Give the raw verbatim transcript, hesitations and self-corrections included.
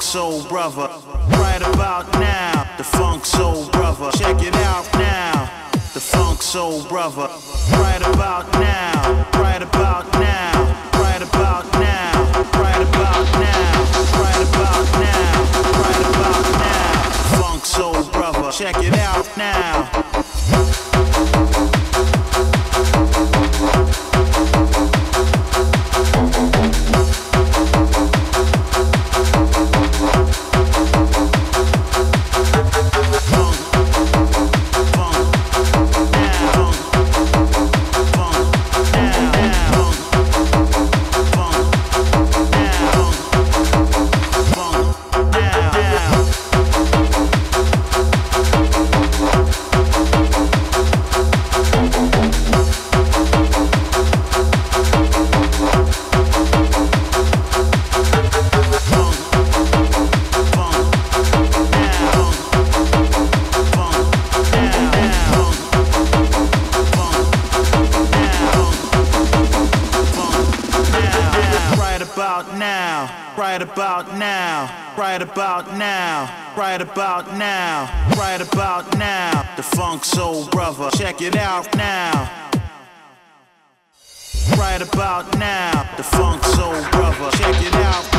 soul brother. Right about now, the funk soul brother. Check it out now, the funk soul brother. Right about now, right about now, right about now, right about now, right about now, right about now. Funk soul brother. Check it out now. Right about now, right about now, right about now, right about now, the funk soul brother. Check it out now. Right about now, the funk soul brother. Check it out.